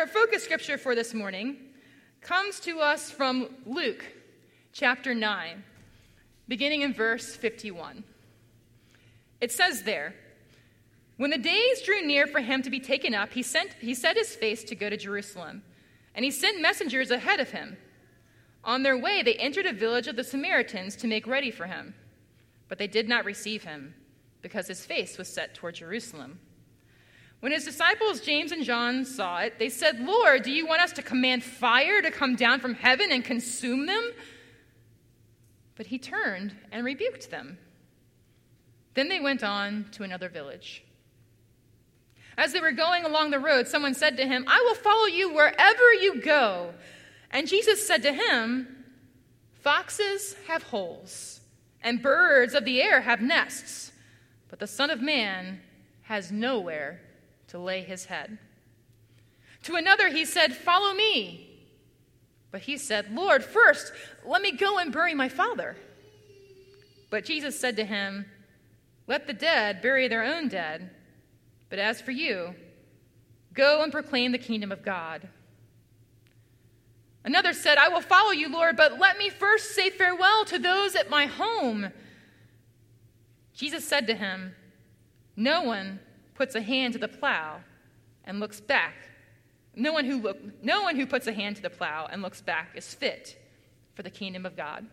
Our focus scripture for this morning comes to us from Luke chapter 9, beginning in verse 51. It says there, "When the days drew near for him to be taken up, he set his face to go to Jerusalem, and he sent messengers ahead of him. On their way, they entered a village of the Samaritans to make ready for him. But they did not receive him, because his face was set toward Jerusalem. When his disciples James and John saw it, they said, 'Lord, do you want us to command fire to come down from heaven and consume them?' But he turned and rebuked them. Then they went on to another village. As they were going along the road, someone said to him, 'I will follow you wherever you go.' And Jesus said to him, 'Foxes have holes, and birds of the air have nests, but the Son of Man has nowhere to lay his head.' To another he said, 'Follow me.' But he said, 'Lord, first let me go and bury my father.' But Jesus said to him, 'Let the dead bury their own dead, but as for you, go and proclaim the kingdom of God.' Another said, 'I will follow you, Lord, but let me first say farewell to those at my home.' Jesus said to him, 'No one puts a hand to the plow and looks back. No one who puts a hand to the plow and looks back is fit for the kingdom of God.'"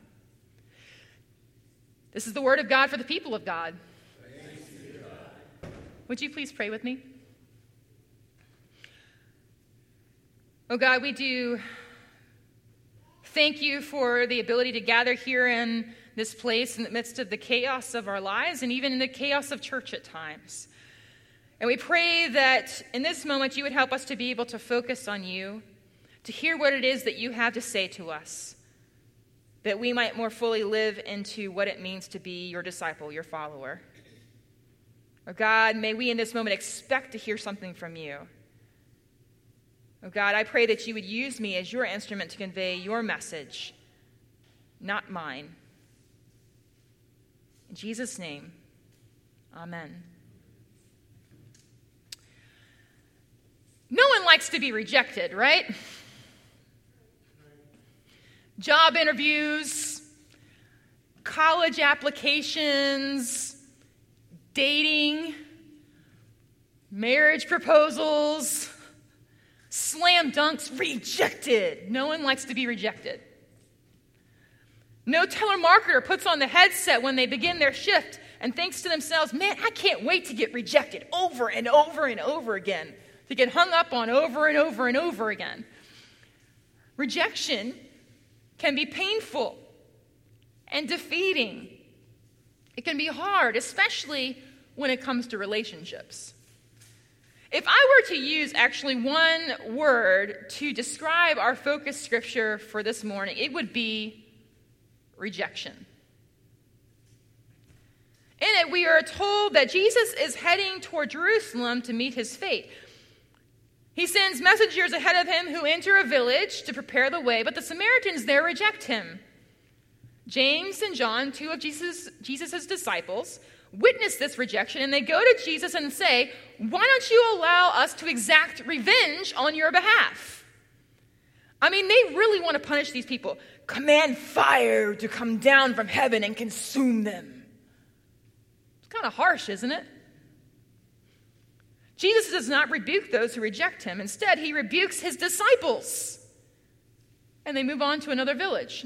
This is the word of God for the people of God. Thanks be to God. Would you please pray with me? Oh God, we do thank you for the ability to gather here in this place in the midst of the chaos of our lives and even in the chaos of church at times. And we pray that in this moment you would help us to be able to focus on you, to hear what it is that you have to say to us, that we might more fully live into what it means to be your disciple, your follower. Oh God, may we in this moment expect to hear something from you. Oh God, I pray that you would use me as your instrument to convey your message, not mine. In Jesus' name, amen. No one likes to be rejected, right? Job interviews, college applications, dating, marriage proposals, slam dunks, rejected. No one likes to be rejected. No telemarketer puts on the headset when they begin their shift and thinks to themselves, "Man, I can't wait to get rejected over and over and over again, to get hung up on over and over and over again." Rejection can be painful and defeating. It can be hard, especially when it comes to relationships. If I were to use actually one word to describe our focus scripture for this morning, it would be rejection. In it, we are told that Jesus is heading toward Jerusalem to meet his fate. He sends messengers ahead of him who enter a village to prepare the way, but the Samaritans there reject him. James and John, two of Jesus' disciples, witness this rejection, and they go to Jesus and say, "Why don't you allow us to exact revenge on your behalf?" I mean, they really want to punish these people. Command fire to come down from heaven and consume them. It's kind of harsh, isn't it? Jesus does not rebuke those who reject him. Instead, he rebukes his disciples. And they move on to another village.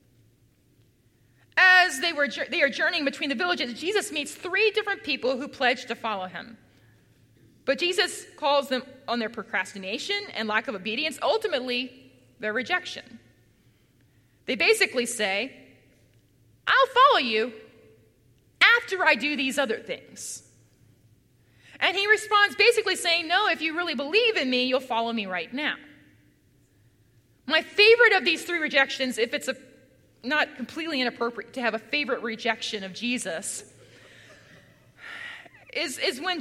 As they are journeying between the villages, Jesus meets 3 different people who pledge to follow him. But Jesus calls them on their procrastination and lack of obedience, ultimately their rejection. They basically say, "I'll follow you after I do these other things." And he responds basically saying, "No, if you really believe in me, you'll follow me right now." My favorite of these 3 rejections, if it's not completely inappropriate to have a favorite rejection of Jesus, is when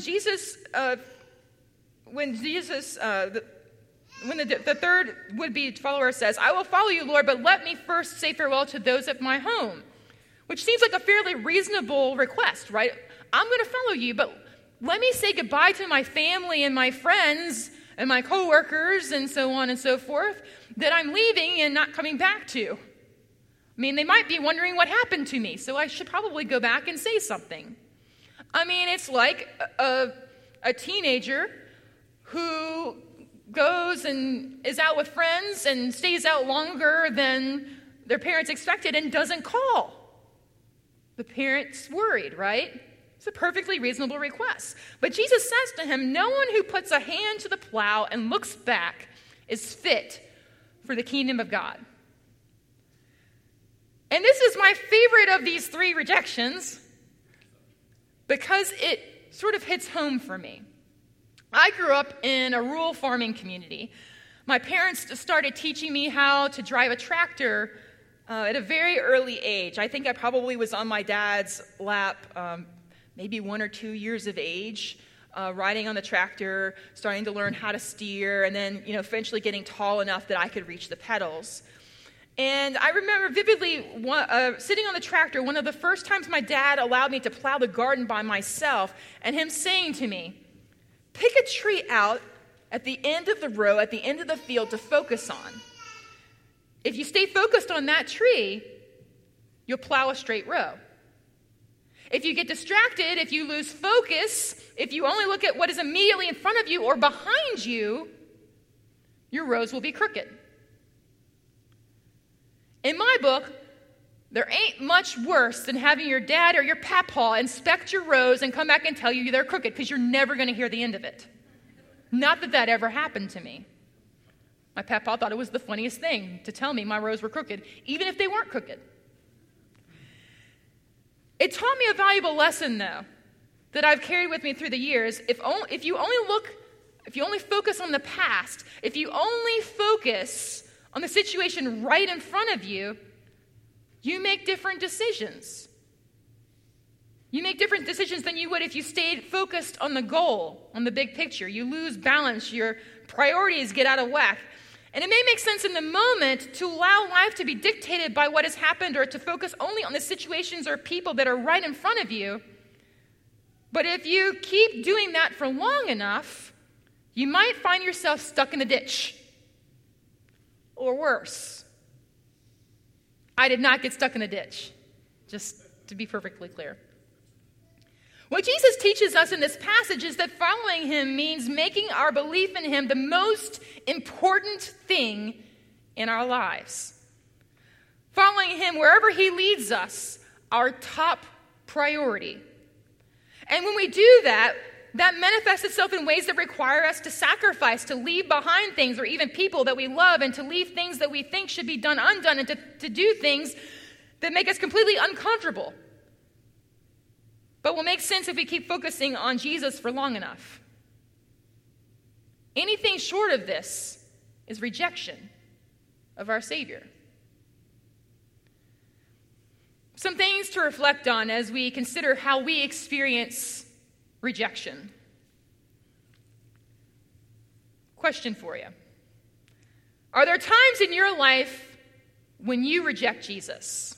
the third would-be follower says, "I will follow you, Lord, but let me first say farewell to those at my home," which seems like a fairly reasonable request, right? I'm going to follow you, but let me say goodbye to my family and my friends and my coworkers and so on and so forth that I'm leaving and not coming back to. I mean, they might be wondering what happened to me, so I should probably go back and say something. I mean, it's like a teenager who goes and is out with friends and stays out longer than their parents expected and doesn't call. The parent's worried, right? It's a perfectly reasonable request. But Jesus says to him, no one who puts a hand to the plow and looks back is fit for the kingdom of God. And this is my favorite of these three rejections because it sort of hits home for me. I grew up in a rural farming community. My parents started teaching me how to drive a tractor at a very early age. I think I probably was on my dad's lap, maybe 1 or 2 years of age, riding on the tractor, starting to learn how to steer, and then eventually getting tall enough that I could reach the pedals. And I remember vividly sitting on the tractor, one of the first times my dad allowed me to plow the garden by myself, and him saying to me, pick a tree out at the end of the row, at the end of the field to focus on. If you stay focused on that tree, you'll plow a straight row. If you get distracted, if you lose focus, if you only look at what is immediately in front of you or behind you, your rows will be crooked. In my book, there ain't much worse than having your dad or your papaw inspect your rows and come back and tell you they're crooked because you're never going to hear the end of it. Not that that ever happened to me. My papaw thought it was the funniest thing to tell me my rows were crooked, even if they weren't crooked. It taught me a valuable lesson, though, that I've carried with me through the years. If you only focus on the past, if you only focus on the situation right in front of you, you make different decisions. You make different decisions than you would if you stayed focused on the goal, on the big picture. You lose balance, your priorities get out of whack. And it may make sense in the moment to allow life to be dictated by what has happened or to focus only on the situations or people that are right in front of you. But if you keep doing that for long enough, you might find yourself stuck in the ditch. Or worse. I did not get stuck in a ditch, just to be perfectly clear. What Jesus teaches us in this passage is that following him means making our belief in him the most important thing in our lives. Following him wherever he leads us, our top priority. And when we do that, that manifests itself in ways that require us to sacrifice, to leave behind things or even people that we love, and to leave things that we think should be done undone, and to do things that make us completely uncomfortable. But will make sense if we keep focusing on Jesus for long enough. Anything short of this is rejection of our Savior. Some things to reflect on as we consider how we experience rejection. Question for you. Are there times in your life when you reject Jesus?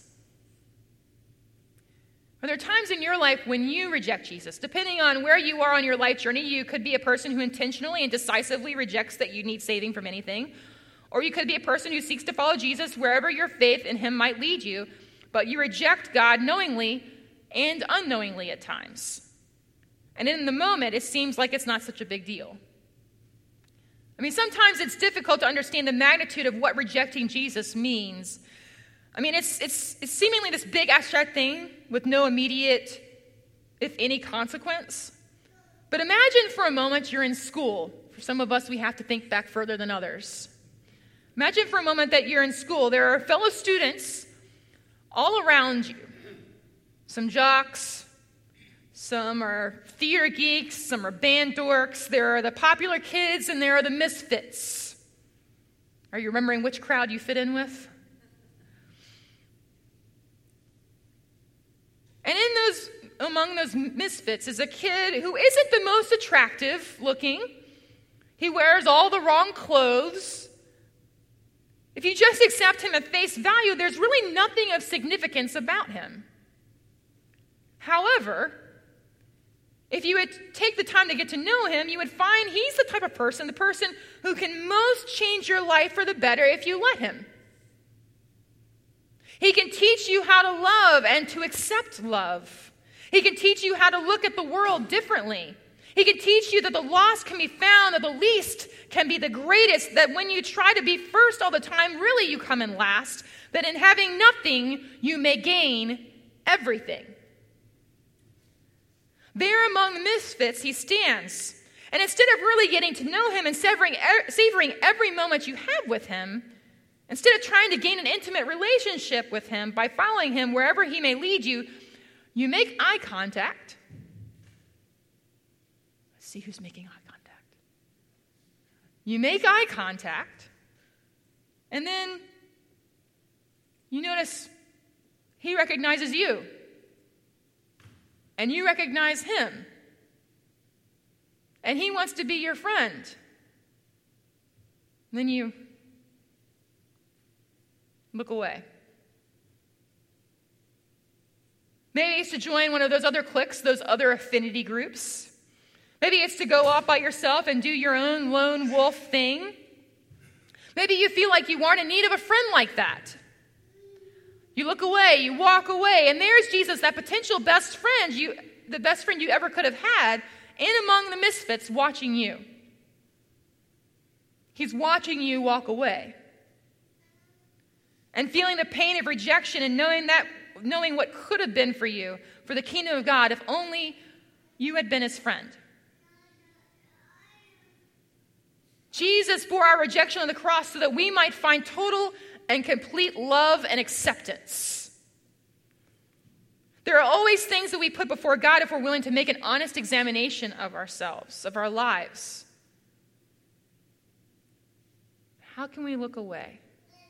Are there times in your life when you reject Jesus? Depending on where you are on your life journey, you could be a person who intentionally and decisively rejects that you need saving from anything. Or you could be a person who seeks to follow Jesus wherever your faith in him might lead you, but you reject God knowingly and unknowingly at times. And in the moment, it seems like it's not such a big deal. I mean, sometimes it's difficult to understand the magnitude of what rejecting Jesus means. I mean, it's seemingly this big abstract thing with no immediate, if any, consequence. But imagine for a moment you're in school. For some of us, we have to think back further than others. Imagine for a moment that you're in school. There are fellow students all around you. Some jocks, some are theater geeks, some are band dorks. There are the popular kids and there are the misfits. Are you remembering which crowd you fit in with? And among those misfits is a kid who isn't the most attractive looking. He wears all the wrong clothes. If you just accept him at face value, there's really nothing of significance about him. However, If you would take the time to get to know him, you would find he's the type of person, the person who can most change your life for the better if you let him. He can teach you how to love and to accept love. He can teach you how to look at the world differently. He can teach you that the lost can be found, that the least can be the greatest, that when you try to be first all the time, really you come in last, that in having nothing, you may gain everything. There among the misfits, he stands. And instead of really getting to know him and savoring every moment you have with him, instead of trying to gain an intimate relationship with him by following him wherever he may lead you, you make eye contact. Let's see who's making eye contact. You make eye contact, and then you notice he recognizes you. And you recognize him. And he wants to be your friend. And then you look away. Maybe it's to join one of those other cliques, those other affinity groups. Maybe it's to go off by yourself and do your own lone wolf thing. Maybe you feel like you aren't in need of a friend like that. You look away, you walk away, and there's Jesus, that potential best friend, the best friend you ever could have had, in among the misfits, watching you. He's watching you walk away. And feeling the pain of rejection and knowing what could have been for you, for the kingdom of God, if only you had been his friend. Jesus bore our rejection on the cross so that we might find total and complete love and acceptance. There are always things that we put before God if we're willing to make an honest examination of ourselves, of our lives. How can we look away?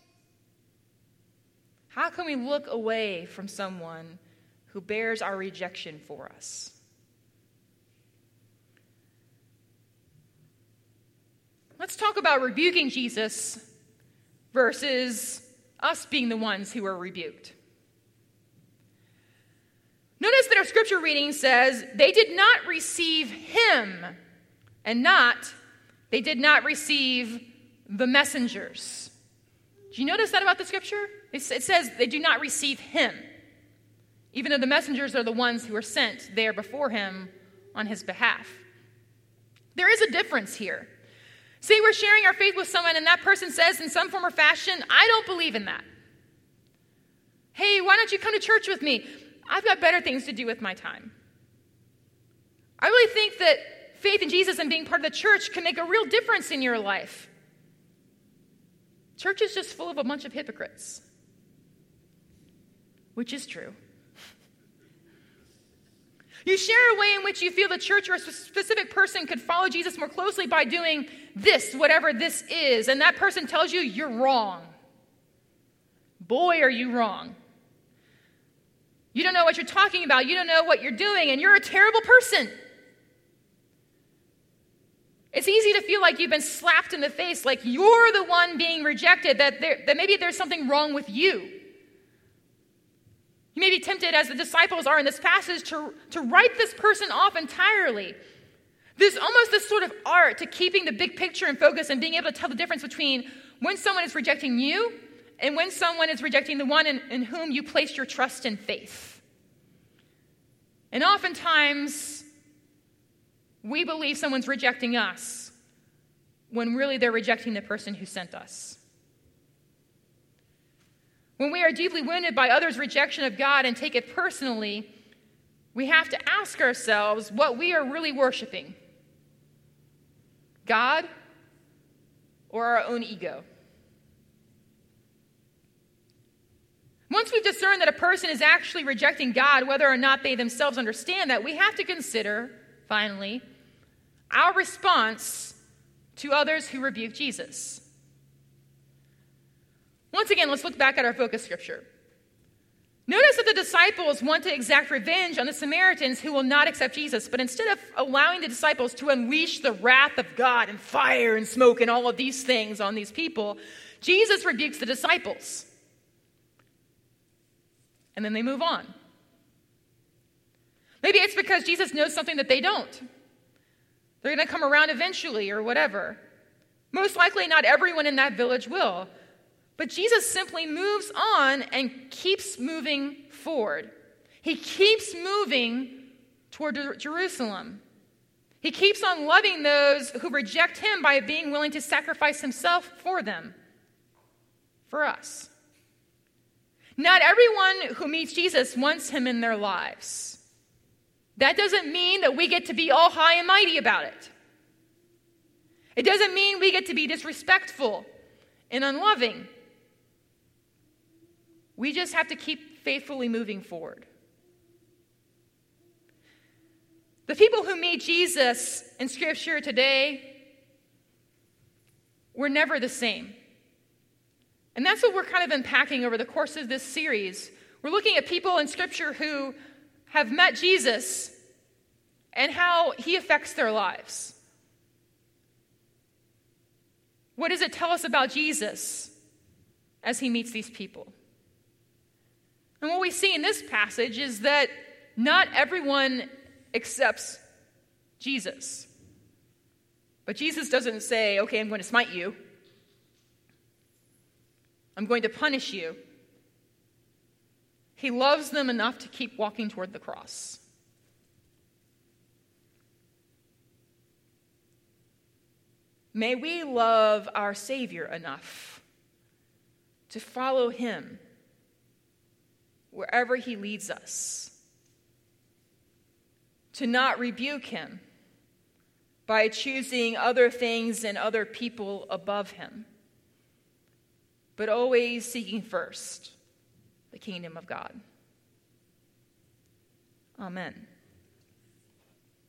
How can we look away from someone who bears our rejection for us? Let's talk about rebuking Jesus versus us being the ones who are rebuked. Notice that our scripture reading says, they did not receive him, and they did not receive the messengers. Do you notice that about the scripture? It says they do not receive him, even though the messengers are the ones who are sent there before him on his behalf. There is a difference here. Say we're sharing our faith with someone and that person says in some form or fashion, I don't believe in that. Hey, why don't you come to church with me? I've got better things to do with my time. I really think that faith in Jesus and being part of the church can make a real difference in your life. Church is just full of a bunch of hypocrites, which is true. You share a way in which you feel the church or a specific person could follow Jesus more closely by doing this, whatever this is, and that person tells you you're wrong. Boy, are you wrong. You don't know what you're talking about. You don't know what you're doing, and you're a terrible person. It's easy to feel like you've been slapped in the face, like you're the one being rejected, that maybe there's something wrong with you. You may be tempted, as the disciples are in this passage, to write this person off entirely. There's almost this sort of art to keeping the big picture in focus and being able to tell the difference between when someone is rejecting you and when someone is rejecting the one in whom you placed your trust and faith. And oftentimes, we believe someone's rejecting us when really they're rejecting the person who sent us. When we are deeply wounded by others' rejection of God and take it personally, we have to ask ourselves what we are really worshiping: God or our own ego? Once we've discerned that a person is actually rejecting God, whether or not they themselves understand that, we have to consider, finally, our response to others who rebuke Jesus. Once again, let's look back at our focus scripture. Notice that the disciples want to exact revenge on the Samaritans who will not accept Jesus, but instead of allowing the disciples to unleash the wrath of God and fire and smoke and all of these things on these people, Jesus rebukes the disciples. And then they move on. Maybe it's because Jesus knows something that they don't. They're going to come around eventually or whatever. Most likely not everyone in that village will. But Jesus simply moves on and keeps moving forward. He keeps moving toward Jerusalem. He keeps on loving those who reject him by being willing to sacrifice himself for them, for us. Not everyone who meets Jesus wants him in their lives. That doesn't mean that we get to be all high and mighty about it. It doesn't mean we get to be disrespectful and unloving. We just have to keep faithfully moving forward. The people who meet Jesus in Scripture today were never the same. And that's what we're kind of unpacking over the course of this series. We're looking at people in Scripture who have met Jesus and how he affects their lives. What does it tell us about Jesus as he meets these people? And what we see in this passage is that not everyone accepts Jesus. But Jesus doesn't say, okay, I'm going to smite you. I'm going to punish you. He loves them enough to keep walking toward the cross. May we love our Savior enough to follow him wherever he leads us, to not rebuke him by choosing other things and other people above him, but always seeking first the kingdom of God. Amen.